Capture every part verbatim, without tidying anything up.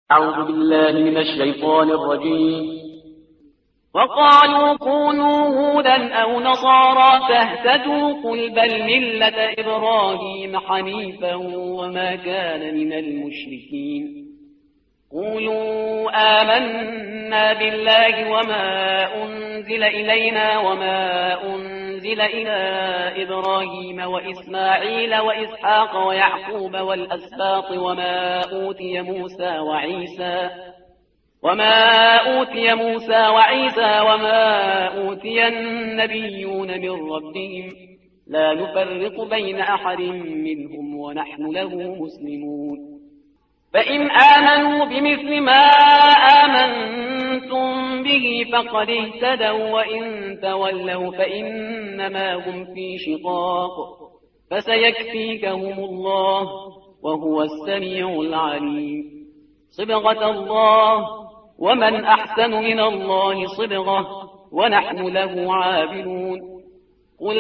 أعوذ بالله من الشيطان الرجيم. وقالوا كونوا هودا أو نصارى تهتدوا قل بل ملة إبراهيم حنيفا وما كان من المشركين. قولوا آمنا بالله وما أنزل إلينا وما أنزل إلى إبراهيم وإسماعيل وإسحاق ويعقوب والأسباط وما أوتي موسى وعيسى وما أوتي موسى وعيسى وما أوتي النبيون من ربهم لا نفرق بين أحد منهم ونحن له مسلمون. فإن آمنوا بمثل ما آمنتم به فقد اهتدوا وإن تولوا فإنما هم في شقاق فسيكفيكهم الله وهو السميع العليم. صبغة الله ومن أحسن من الله صبغة ونحن له عابدون. قل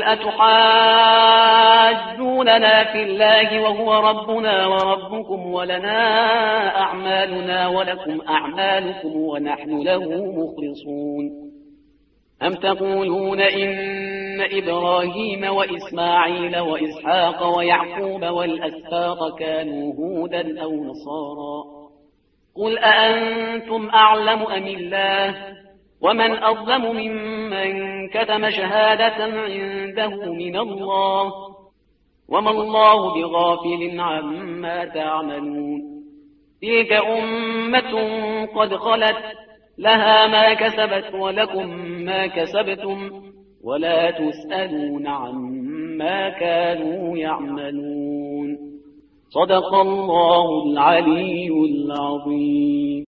أتحاجوننا في الله وهو ربنا وربكم ولنا أعمالنا ولكم أعمالكم ونحن له مخلصون. أم تقولون إن إبراهيم وإسماعيل وإسحاق ويعقوب والأسباط كانوا هودا أو نصارى؟ قل أأنتم أعلم أم الله؟ ومن أظلم ممن كتم شهادة عنده من الله وما الله بغافل عما تعملون. تلك أمة قد خلت لها ما كسبت ولكم ما كسبتم ولا تسألون عما كانوا يعملون. صدق الله العلي العظيم.